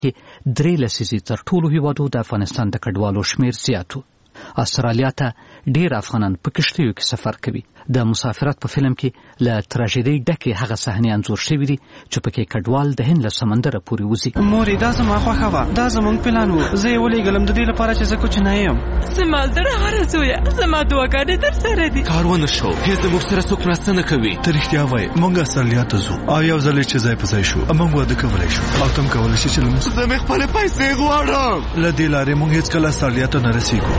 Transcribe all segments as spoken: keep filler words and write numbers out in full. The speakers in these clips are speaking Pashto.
کې درې لسیزې تر ټولو هیوادو د افغانستان د کډوالو شمیر زیات و. استرالیا ته ډیر افغانان په کشتیو کې سفر کوي. د مسافرت په فلم کې له تراژیدۍ ډکې هغه صحنې انځور شوي دي چې پکې کډوال د هند له سمندره پورې وځي. مورې دا زما خوښه وه، دا زموږ پلان و. زه یې ولېږلم د دې لپاره چې زه کوچنی یم. زما زړه هره زویه، زما دعاګانې در سره دي. کار ونه شو، هېڅ زموږ سره څوک مرسته نه کوي. ته رښتیا وایې، موږ استرالیا ته ځو او یو ځل چې ځای په ځای شو موږ واده کولی شو او ته هم کولی شې چې له موږ زه مې خپلې پیسې غواړم. له دې لارې موږ هېڅکله استرالیا ته نه رسېږو.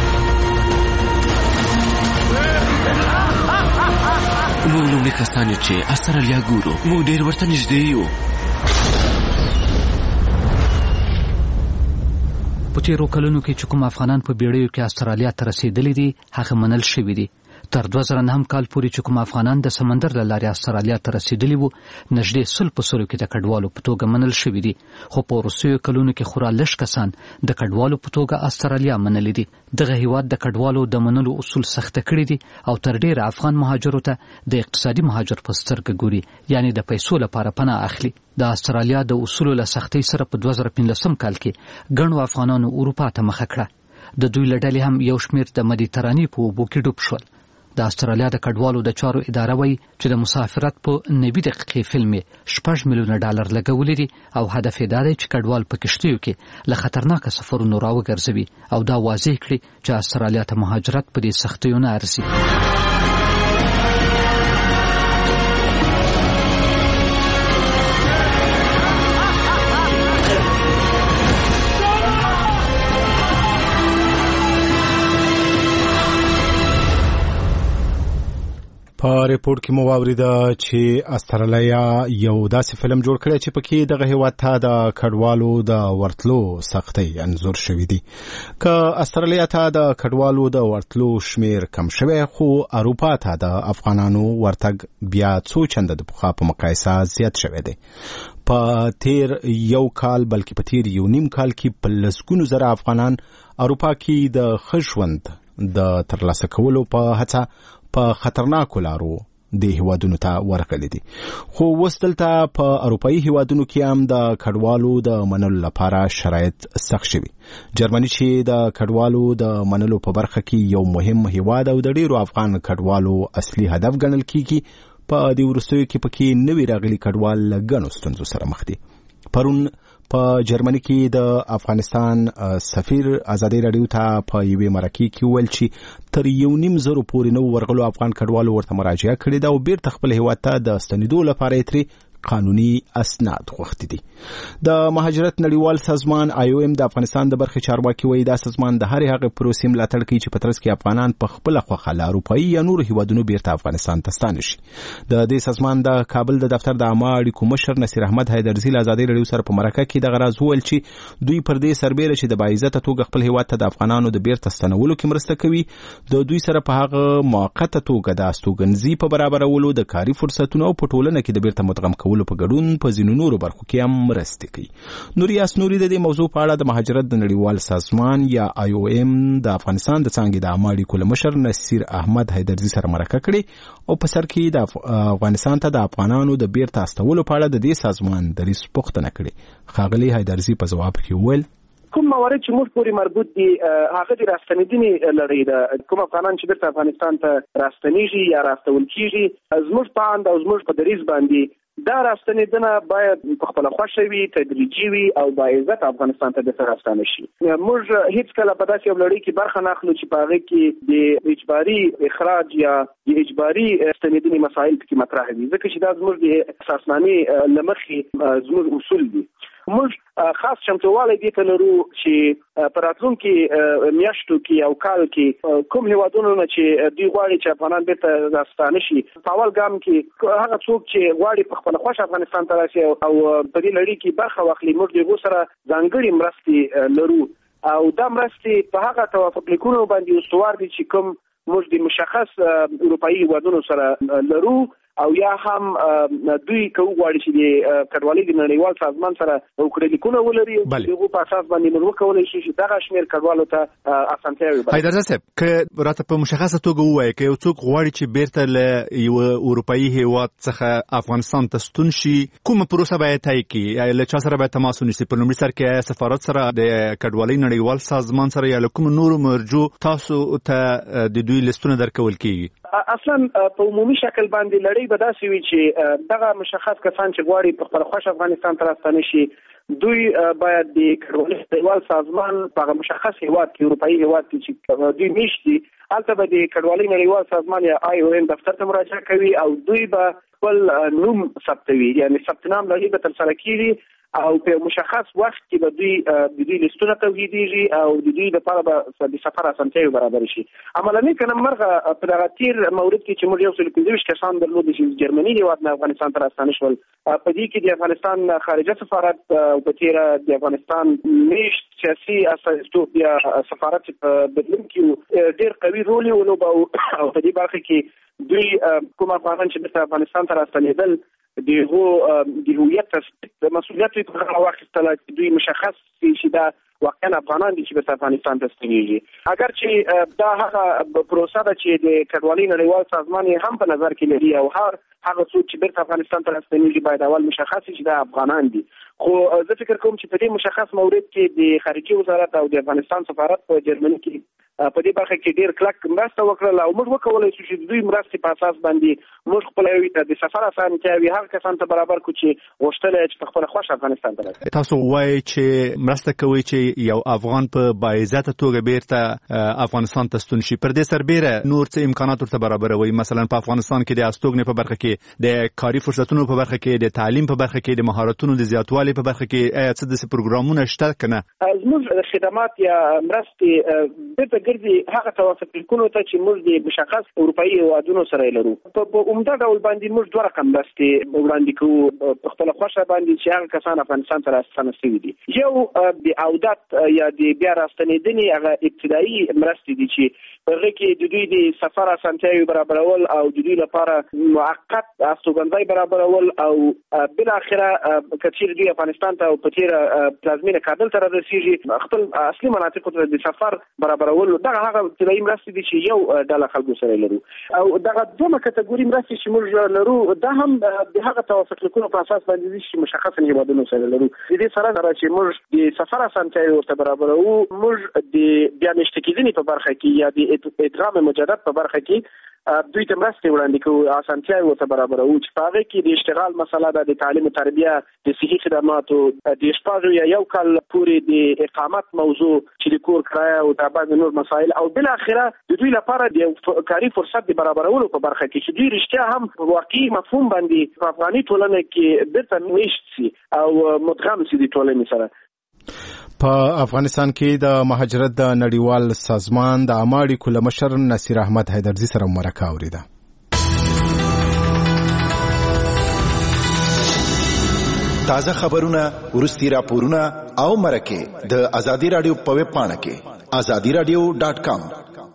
موږ لومړي کسان یو چې استرالیا ګورو. موږ ډېر ورته نږدې یو. په تېرو کلونو کې چې کوم افغانان په بیړیو کې استرالیا ته رسېدلي دي هغه منل شوي دي. تر دوه زره نهم کال پورې چې کوم افغانان د سمندر له لارې استرالیا ته رسېدلي وو نږدې سل په سلو کې د کډوالو په توګه منل شوي دي. خو په وروستیو کلونو کې خورا لږ کسان د کډوالو په توګه استرالیا منلي دي. دغه هیواد د کډوالو د منلو اصول سخته کړي دي او تر ډېره افغان مهاجرو ته د اقتصادي مهاجر په سترګه ګوري، یعنی د پیسو لپاره پناه اخلي. د استرالیا د اصولو له سختۍ سره په دوه زره پنځلسم کال کې ګڼو افغانانو اروپا ته مخه کړه. د دوی له ډلې هم یو شمېر د مدیترانې په اوبو کې ډوب شول. د استرالیا د کډوالو د چارو اداره وایي چې د مسافرت په نوي دقیقې فلم یې شپږ میلیونه ډالر لګولي دي او هدف یې دا دی چې کډوال په کشتیو کې له خطرناکه سفرونو راوګرځوي او دا واضح کړي چې استرالیا ته مهاجرت په دې سختیو نه ارزي. په ریپورت کې مو واوریده چې استرالیا یو داسې فلم جوړ کړی چې پکې دغه هیواد ته د کډوالو د ورتلو سختۍ انځور شوي دي. که استرالیا ته د کډوالو د ورتلو شمیر کم شوی، خو اروپا ته د افغانانو ورتګ بیا څو چنده د پخوا په مقایسه زیات شوی دی. په تیر یو کال بلکې په تیر یو نیم کال کې په لسګونو زره افغانان اروپا کې د ښه ژوند د ترلاسه کولو په هڅه په خطرناکو لارو د هیوادونو ته ورغلي دي. خو اوس دلته په اروپایي هیوادونو کې هم د کډوالو د منلو لپاره شرایط سخت شوي. جرمني چې د کډوالو د منلو په برخه کې یو مهم هیواد او د ډیرو افغان کډوالو اصلي هدف ګڼل کیږي، په دې وروستیو کې پکې نوي راغلي کډوال له ګڼو ستونزو سره مخ دي. پرون په جرمني کې د افغانستان سفیر ازادي راډیو ته په یوې مرکې کې ویل چې تر یو نیم زرو پورې نو ورغلو افغان کډوالو ورته مراجعه کړې ده او بیرته خپل هیواد ته د ستنېدو لپاره یې ترې قانوني اسناد غوښتي دي. د مهاجرت نړیوال سازمان آی او ایم د افغانستان د برخې چارواکي وایي دا سازمان د هرې هغې پروسې ملاتړ کوي چې په ترڅ کې افغانان په خپله خوښه له اروپایي یا نورو هیوادونو بیرته افغانستان ته ستانه شي. د دې سازمان د کابل د دفتر د عامه اړیکو مشر نصیر احمد حیدرزي له ازادي راډیو سره په مرکه کې دغه راز وویل چې دوی پر دې سربیره چې د باعزته توګه خپل هیواد ته د افغانانو د بیرته ستنولو کې مرسته کوي، د دوی سره په هغه موقته توګه د استوګنځي په برابرولو، د کاري فرصتونو او په ټولنه کې د بیرته مدغم کولو په ګډون په ځینو نورو برخو کې هم مرستې کوي. نوریاس نوري د دې موضوع په اړه د مهاجرت د نړیوال سازمان یا آی او ایم د افغانستان د څانګې د عامه اړیکو مشر نصیر احمد حیدرزي سره مرکه کړې او په سر کې د افغانستان ته د افغانانو د بیرته استولو په اړه د دې سازمان دریځ پوښتنه کړې. ښاغلي حیدرزي په ځواب کې وویل کوم موارد چې موږ پورې مربوط دي هغه د راستنېدنې لړۍ ده. کوم افغانان چې بیرته افغانستان ته راستنېږي یا راستول کېږي، زموږ په اند او زموږ په دریځ باندې دا راستنېدنه باید په خپله خوښه وي، تدریجي وي او باعزته افغانستان ته بیرته راستانه شي. موږ هېڅکله په داسې یو لړۍ کې برخه نه اخلو چې په هغې کې د اجباري اخراج یا د اجباري ستنېدنې مسایل پکې مطرح وي، ځکه چې دا زموږ د اساسنامې له مخې زموږ اصول دي. موږ خاص چمتووالی دې ته لرو چې په راتلونکي میاشتو کې او کال کې کوم هیوادونو نه چې دوی غواړي چې افغانان بیرته راستانه شي، په اول ګام کې هغه څوک چې غواړي په خپله خوښه افغانستان ته راشي او په دې لړۍ کې برخه واخلي، موږ د هغو سره ځانګړې مرستې لرو او دا مرستې په هغه توافق لیکونو باندې استوار دي چې کوم موږ د مشخص اروپایي هیوادونو سره لرو او یا هم دوی کوو غواړي چې د کډوالۍ د نړیوال سازمان سره وکړلیکونه ولري دغه په اساس باندې موږ کولای شو چې دغه شمیر کډوالو ته اسانتیاوي ورکړو. حیدرزاده صاحب که راته په مشخصه توګه ووایي که یو څوک غواړي چې بیرته له یو اروپایي هیواد څخه افغانستان ته ستون شي کومه پروسه باید طی کړي؟ له چا سره باید تماس ونیسي؟ په لومړي سر کې سفارت سره د کډوالۍ نړیوال سازمان سره یا له کوم نورو مرجو تاسو ته د دوی لیستونه درکول کیږي؟ اصلا په عمومي شکل باندې لړۍ به داسې وي چې دغه مشخص کسان چې غواړي په خپل خوښ افغانستان ته راستنه شي دوی باید د کډوالۍ نړیوال سازمان په مشخص هیواد کې اروپایي هیواد کې چې دوی میشتي هلته به د کډوالۍ نړیوال سازمان یا آی او ام دفتر ته مراجعه کوي او دوی به خپل نوم ثبتوي، یعنی ثبت نام لړۍ به ترسره کیږي او په مشخص وخت کې به دوی د دوی لیستونه تولیدېږي او د دوی لپاره به د سفر اسانتیاوې برابر شي. عملاً که نه مرغه په دغه تیر مورد کې چې موږ یو سل پنځه ویشت کسان درلودل چې جرمني هېواد نه افغانستان ته راستانه شول، په دې کې د افغانستان خارجه سفارت او په تیره د افغانستان میشت سیاسي استازیتوب یا سفارت په بدلون کې ډېر قوي رول ولوباوه او په دې برخه کې دوی کوم افغانان چې د افغانستان ته راستنېدل دغه د هویت د مسؤلیت په غاړه واخیستله چې دوی مشخص شي دا واقعا افغانان دي چې په افغانستان ته ستنېږي. اگر چې دا هغه پروسه ده چې د کډوالۍ نړیوال سازمان هم په نظر کې لري او هر هغه څوک چې بیرته افغانستان ته راستنېږي باید اول مشخص شي چې دا افغانان دي. خو زه فکر کوم چې په دې مشخص مورد کې د خارجي وزارت او د افغانستان سفارت په جرمني کې په دې برخه کې ډېر کلک مرسته وکړه او موږ وکولای شو چې دوی مرستې په اساس باندې موږ خپل د سفر اسانتیاوې هغه کسان ته برابر کړو چې غوښتل یې چې په خپل خوښ افغانستان ته راشي. تاسو وایي چې مرسته کوي چې یو افغان په باعزته توګه بیرته افغانستان ته ستون شي، پر دې سربیره نور څه امکانات ورته برابروي؟ مثلا په افغانستان کې د استوګنې په برخه کې، د کاري فرصتونو په برخه کې، د تعلیم په برخه کې، د مهارتونو د زیاتوالي په برخه کې آیا څه داسې پروګرامونه شته که نه؟ زموږ خدمات یا مرستې بیرته ګرځي هغه توافقلیکونو ته چې موږ د مشخص اروپایي هیوادونو سره لرو. په عمده ډول باندې موږ دوه رقم مرستې وړاندې کوو په خپله خوښه باندې چې هغه کسان افغانستان ته راستانه شوي دي. یو د عودت یا د بیا راستنېدنې هغه ابتدایي مرستې دي چې په هغې کې د دوی د سفر اسانتیاوې برابرول او د دوی لپاره موقت استوګنځی برابرول او بالاخره که چیرې دوی افغانستان ته او په تېره پلازمینه کابل ته رارسېږي خپل اصلي مناطقو ته د سفر برابرول. دغه هغه ابتدایي مرستې دي چې یو ډله خلکو سره لرو. او دغه دومره کټګوري مرستې چې موږ لرو دا هم د هغه توافقلیکونو په اساس باندې دي چې مشخص هیوادونو سره لرو. د دې سره سره چې موږ د سفر اسانتیاوې ورته برابروو، موږ د بیا میشته کېدنې په برخه کې یا د ادغام مجدد په برخه کې دوی ته مرستې وړاندې کوو، اسانتیاوې ورته برابروو چې په هغې کې د اشتغال مسله ده، د تعلیم و تربیه، د صحي خدماتو، د شپږ یا یو کال پورې د اقامت موضوع چې د کور کرایه او د بعض نور مسایل او بالاخره د دوی لپاره د کاري فرصت د برابرولو په برخه کې چې دوی رښتیا هم واقعي مفهوم باندې په افغاني ټولنه کې بیرته میشت شي او مدغم شي د ټولنې سره. په افغانستان کې د مهاجرت د نړیوال سازمان د عامه اړیکو له مشر نصیر احمد حیدرزي سره مرکه اورېده. تازه خبرونه، ورستي راپورونه او مرکه د ازادي رادیو په ویب پاڼه کې ازادي رادیو ډاټ کام.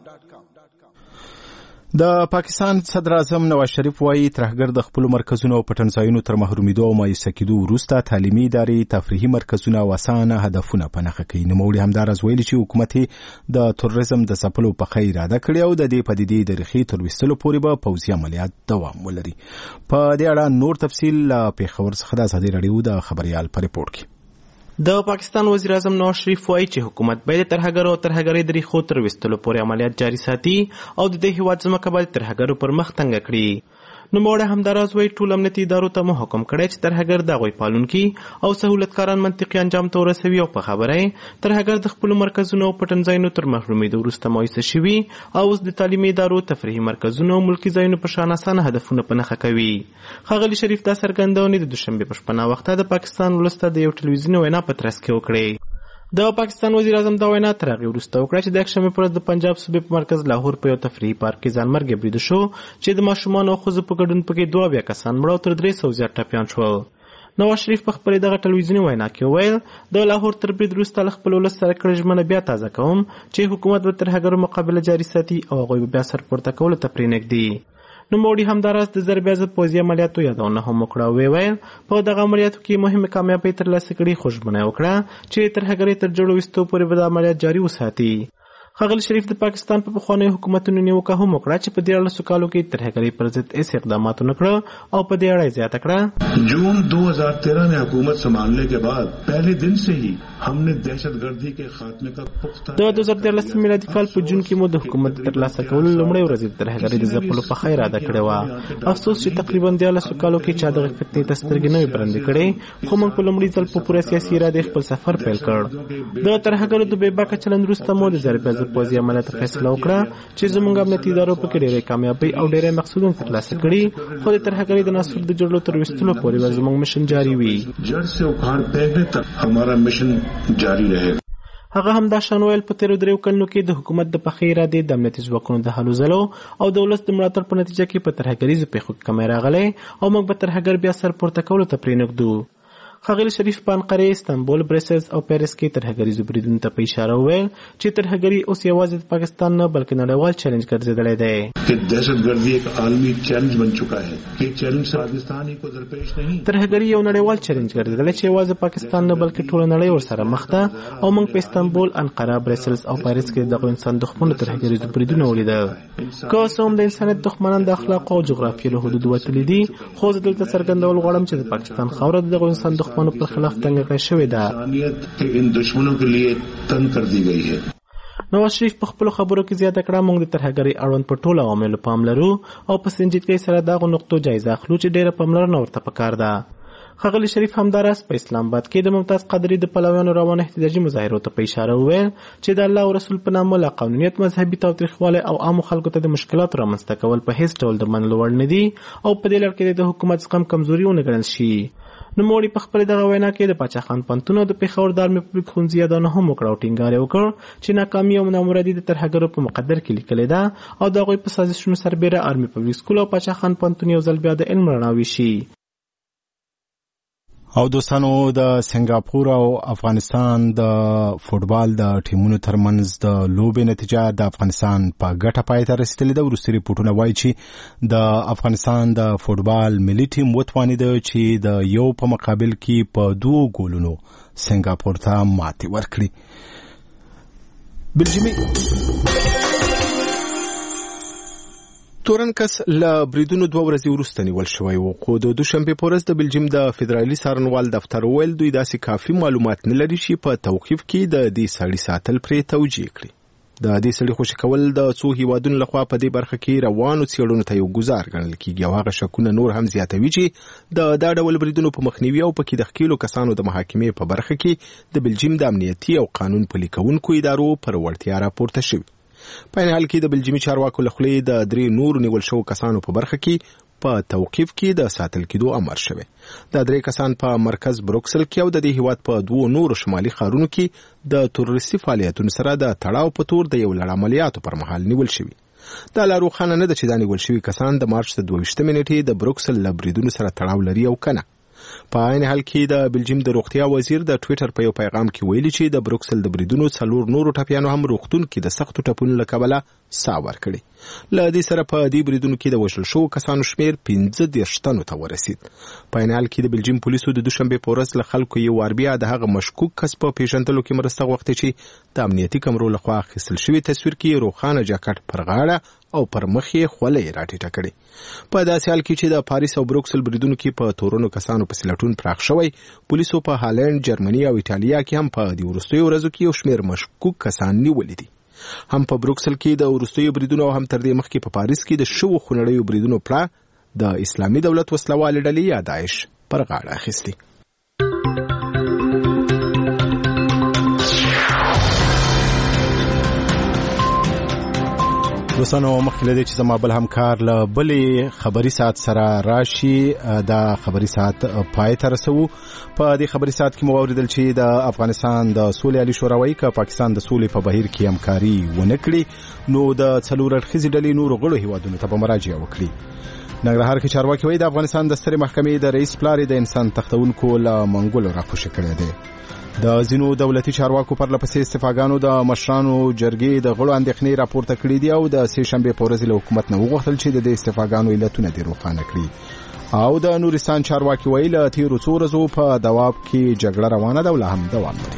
د پاکستان صدر اعظم نواز شریف وایي ترهګر د خپل مرکزونو او پټنځایونو تر محرومیدو او مایوسه کېدو وروسته تعلیمي ادارې، تفریحي مرکزونه او اسانه هدفونه په نښه کوي. نوموړي همداراز ویلي چې حکومت د تروریزم د ځپلو په خیر اراده کړې او د دې پدیدې د ریښې تر ویستلو پورې به پوځي عملیات دوام ولري. په دې اړه نور تفصیل له پېښور څخه د ازادي راډیو د خبريال په ریپورت کې. د پاکستان وزیر اعظم نواز شریف وایي چې حکومت باید د ترهګرو او ترهګرۍ د ریښو تر ویستلو پورې عملیات جاري ساتي او د دې هېواد ځمکه باید ترهګرو پر مخ تنګه کړي. نوموړی همداراز وایي ټول امنیتي ادارو ته مو حکم کړی چې ترهګر د هغوی پالونکي او سهولتکاران منطقي انجام ته ورسوي او په خبره یې ترهګر د خپلو مرکزونو او پټنځایونو تر محرومیدو وروسته مایوسه شوي او اوس د تعلیمي ادارو، تفریحي مرکزونو او ملکي ځایونو په شان اسانه هدفونه په نښه کوي. ښاغلي شریف دا څرګندونې د دوشنبې په شپه ناوخته د پاکستان ولس ته د یو ټلویزیوني وینا په ترڅ کې وکړې. د پاکستان وزیر اعظم دا وینا تر هغې وروسته وکړه چې د یکشنبې په ورځ د پنجاب صوبې په مرکز لاهور په یو تفریحي پارک کې ځانمرګي بریده شو چې د ماشومانو او ښځو په ګډون پکې دوه اویا کسان مړه او تر درې سوه زیات ټپیان شول. نواز شریف په خپلې دغه ټلویزیوني وینا کې وویل د لاهور تر برید وروسته له خپل ولس سره کړې ژمنه بیا تازه کوم چې حکومت به ترهګرو مقابله جاري ساتي او هغوی به بیا سر پورته کولو ته پرېنږدي. نوموړي همداراز د ضربې ضد پوځي عملیاتو یادونه هم وکړه. ویې ویل په دغه عملیاتو کې مهمې کامیابۍ ترلاسه کړي، خو ژمنه یې وکړه چې ترهګرۍ تر جوړو ویستو پورې به د عملیات جاري وساتي. ښاغلي شریف د پاکستان په پخوانیو حکومتونو نیوکه هم وکړه چې په دیارلسو کالو کې ترهګرۍ پر ضد هیڅ اقدامات ونه کړه او په دې اړه یې زیاته کړه. جون دو ہزار تیرہ میں حکومت سنبھالنے کے بعد پہلے دن سے ہی ہم نے دہشت گردی کے خاتمے کا پختہ د دوه زره دیارلس میلادي کال په جون کې مو د حکومت ترلاسه کولو لومړۍ ورځ د ترهګرۍ د ځپلو په خیر ادا کړې وه. افسوس چې تقریبا دیارلسو کالو کې چا دغه فتنې ته سترګې نه وي برندې کړې، خو موږ په لومړي ځل په پوره سیاسي ارادې خپل سفر پیل کړ. د ترهګرو د بې باکه چلند وروسته مو د ضربې ضد پوځي عملیات فیصله وکړه چې زموږ امنیتي ادارو پکې ډېرې کامیابۍ او ډېرې مقصودونه ترلاسه کړي، خو د ترهګرۍ د نسل د جوړولو تر ویستلو پورې به زموږ مشن جاري وي. جڑ سے اکھاڑ پھینکنے تک ہمارا مشن جاری رہے. هغه هم دا شان ویل په تیرو دریو کلونو کې د حکومت د پخې ارادې د امنیتي ځواکونو د هلو ځلو او د ولس د ملاتړ په نتیجه کې په ترهګریزو پیښو کې کمی راغلی او موږ به ترهګر بیا سر پورته کولو ته پرېنږدو. ښاغلي شریف په انقرې، استانبول، برسلز او پیرس کې ترهګریزو بریدونو ته په اشاره وویل چې ترهګري اوس یوازې د پاکستان نه بلکې نړیوال چیلنج ګرځېدلی دی. دهشت گردی ایک عالمی چیلنج بن چکا ہے. یہ چیلنج پاکستان کو درپیش نہیں. ترهګري یو نړیوال چیلنج ګرځېدلی چې یوازې پاکستان نه بلکې ټوله نړۍ ورسره مخ ده او موږ په استانبول، انقره، برسلز او پیرس کې دغه انسان دښمنو ترهګریزو بریدونه ولیدل. که اوس هم د انسانیت دښمنان د اخلاقو او جغرافیې له حدودو وتلي دي، خو زه دلته څرګندول غواړم چې د پاکستان خاوره د دغو انسان دښمنو پر خلاف تنګه کړې شوې ده. ان دشمنوں کے لیے تنگ کر دی گئی ہے. نواز شریف په خپلو خبرو کې زیاته کړه موږ د ترهګرۍ اړوند په ټولو عواملو پام لرو او په سنجیدګۍ سره دغو نقطو جایزه اخلو چې ډېره پاملرنه ورته پکار ده. ښاغلي شریف همداراز په اسلام آباد کې د ممتاز قادري د پلویانو روانه احتجاجي مظاهرو ته په اشاره وویل چې د الله او رسول په نامه له قانونیت، مذهبي تاوتریخوالي او عامو خلکو ته د مشکلاتو رامنځته کول په هیڅ ډول د منلو وړ نه دي او په دې لړ کې د حکومت زغم کمزوري ونه ګڼل شي. نوموړي په خپل دغه وینا کې د پاچا خان پوهنتون او د پېښور د آرمي پبلیک ښوونځي یادونه هم وکړه او ټینګار یې وکړ چې ناکامي او نامرادي د ترهګرو په مقدر کې لیکلې ده او د هغوی په سازشونو سربیره آرمي پبلیک سکول او پاچا خان پوهنتون یو ځل بیا د علم رڼا ویشي. او دوستانو د سنگاپور او افغانستان د فوټبال د ټیمونو ترمنځ د لوبې نتیجه د افغانستان په ګټه پای ته رسیدلې ده. وروستي ریپورټونه وایي چې د افغانستان د فوټبال ملي ټیم وتوانېده چې د یو په مقابل کې په دوو ګولونو سنگاپور ته ماتې ورکړي. بلجیمي تورنکس له بریدونو دوه ورځې وروسته نیول شوی و، خو د دوشنبې په ورځ د بلجیم د فدرالي څارنوال دفتر وویل دوی داسې کافي معلومات نه لري چې په توقیف کې د دې سړي ساتل پرې توجیه کړي. د دې سړي خوشي کول د څو هیوادونو لخوا په دې برخه کې روانو څېړنو ته یو ګزار ګڼل کېږي او هغه شکونه نور هم زیاتوي چې د دا ډول بریدونو په مخنیوي او په کې د ښکېلو کسانو د محاکمې په برخه کې د بلجیم د امنیتي او قانون پلي کوونکو ادارو پر وړتیا راپورته شوي. په این حال کې د بلجیمي چارواکو له خولې د درې نورو نیول شوو کسانو په برخه کې په توقیف کې د ساتل کېدو امر شوی. دا درې کسان په مرکز بروکسل کې او د دې هیواد په دوو نورو شمالي ښارونو کې د تروریستي فعالیتونو سره د تړاو په تور د یو لړ عملیاتو پر مهال نیول شوي. دا لا روښانه نه ده چې دا نیول شوي کسان د مارچ د دوه ویشتمې نیټې د بروکسل له بریدونو سره تړاو لري او کنه. په عین حال کې د بلجیم د روغتیا وزیر د ټویټر په یو پیغام کې ویلي چې د بروکسل د بریدونو څلور نورو ټپیانو هم روغتون کې د سختو ټپونو له کبله ساه ورکړې. له دې سره په دې بریدونو کې د وژل شوو کسانو شمېر پنځه دېرش تنو ته ورسید. په عین حال کې د بلجیم پولیسو د دوشنبې په ورځ له خلکو یو وار بیا د هغه مشکوک کس په پیژندلو کې مرسته غوښتې چې د امنیتي کمرو لخوا اخیستل شوي تصویر کې روښانه جاکټ پر غاړه او پر مخ یې خولۍ راټیټه کړې. په داسې حال کې چې د پاریس او بروکسل بریدونو کې په تورنو کسانو پسې لټون پراخ شوی، پولیسو په هالند، جرمني او ایټالیا کې هم په دې وروستیو ورځو کې یو شمېر مشکوک کسان نیولي دي. هم په بروکسل کې د وروستیو بریدونو او هم تر دې مخکې په پاریس کې د شوو خونړیو بریدونو پړه د اسلامي دولت وسلوالې ډلې یا داعش پر غاړه اخیستي. دوستانو مخکې له دې چې زما بل همکار له بلې خبري ساعت سره راشي دا خبري ساعت پای ته رسوو. په دې خبري ساعت کې مو واورېدل چې د افغانستان د سولې عالي شورا وایي که پاکستان د سولې په بهیر کې همکاري ونه کړي نو د څلور اړخیزې ډلې نورو غړو هیوادونو ته به مراجعه وکړي. ننګرهار کې چارواکي وایي د افغانستان د سترې محکمې د رئیس پلار د انسان تختونکو له منګولو راکوشي کړی دی. د ځینو دولتي چارواکو پر لپسې استفاګانو د مشرانو جرګې د غړو اندېښنې راپورته کړې دي او د سې شنبې په ورځ له حکومت نه وغوښتل چې د دې استفاګانو علتونه دې روښانه کړي. او د نورستان چارواکي وایي له تیرو څو ورځو په دواب کې جګړه روانه ده او لا هم دوام لري.